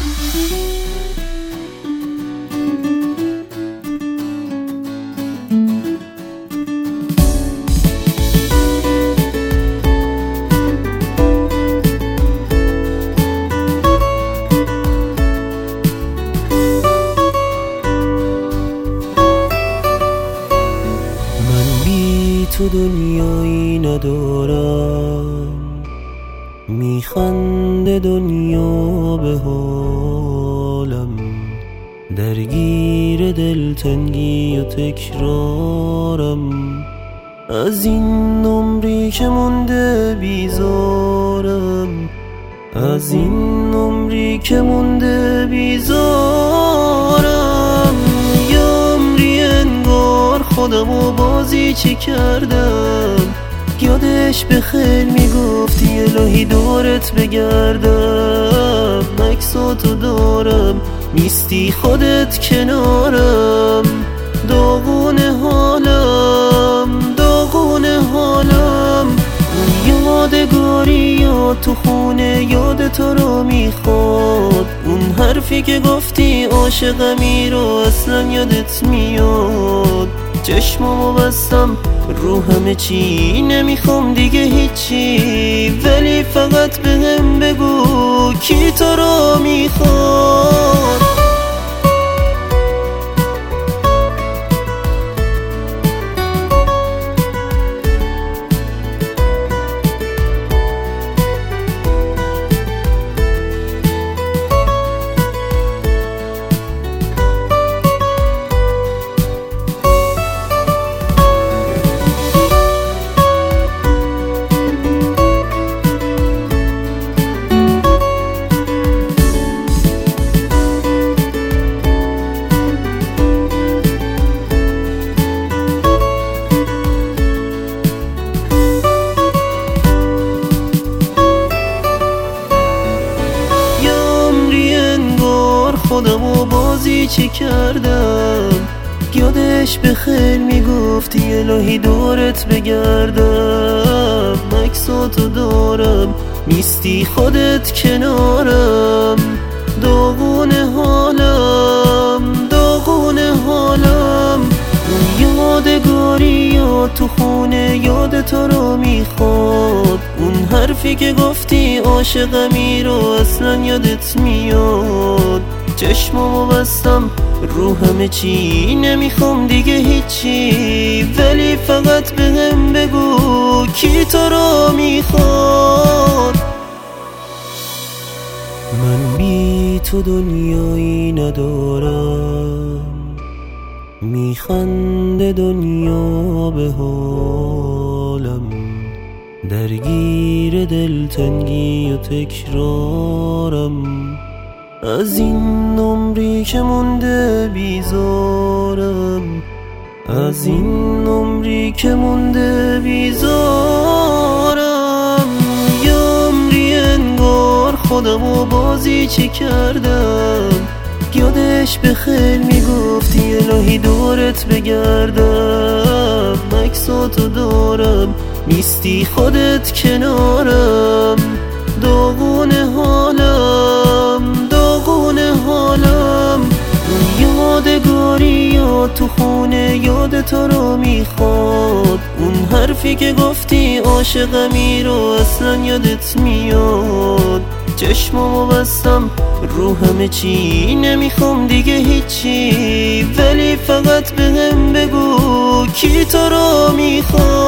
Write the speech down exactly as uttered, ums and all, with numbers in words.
تو دنیایی ندارم، میخنده دنیا به حالم، درگیر دلتنگی و تکرارم. از این عمری که مونده بیزارم، از این عمری که مونده بیزارم. یه عمری انگار خودم و بازی چی کردم، یادش به خیر میگفتی الهی دورت بگردم. عکساتو دارم نیستی خودت کنارم، داغونه حالم داغونه حالم. یادگاری یاد تو خونه یاد تو رو میخواد، اون حرفی که گفتی عاشقمی رو اصلا یادت میاد. چشمامو بستم رو همه چی، نمیخوام دیگه هیچی، ولی فقط بهم بگو کی تو رو میخواد. خودم و بازی چی کردم، یادش به خیر میگفتی الهی دورت بگردم. عکساتو دارم نیستی خودت کنارم، داغونه حالم داغونه حالم. یادگاری یاد تو خونه یاد تو رو میخواد، اون حرفی که گفتی عاشقمی رو اصلا یادت میاد. چشمامو بستم رو همه چی، نمیخوام دیگه هیچی، ولی فقط بهم بگو کی تو رو میخواد. من بی تو دنیایی ندارم، میخنده دنیا به حالم، درگیر دلتنگی و تکرارم. از این عمری که مونده بیزارم، از این عمری که مونده بیزارم. یه عمری انگار خودم و بازی چی کردم، یادش به خیر میگفتی الهی دورت بگردم. عکساتو دارم نیستی خودت کنارم، داغونه حالم داغونه حالم. یادگاری یاد تو خونه یاد تو رو میخواد، اون حرفی که گفتی عاشقمی رو اصلا یادت میاد. چشمامو بستم رو همه چی، نمیخوام دیگه هیچی، ولی فقط بهم بگو کی تو رو میخواد.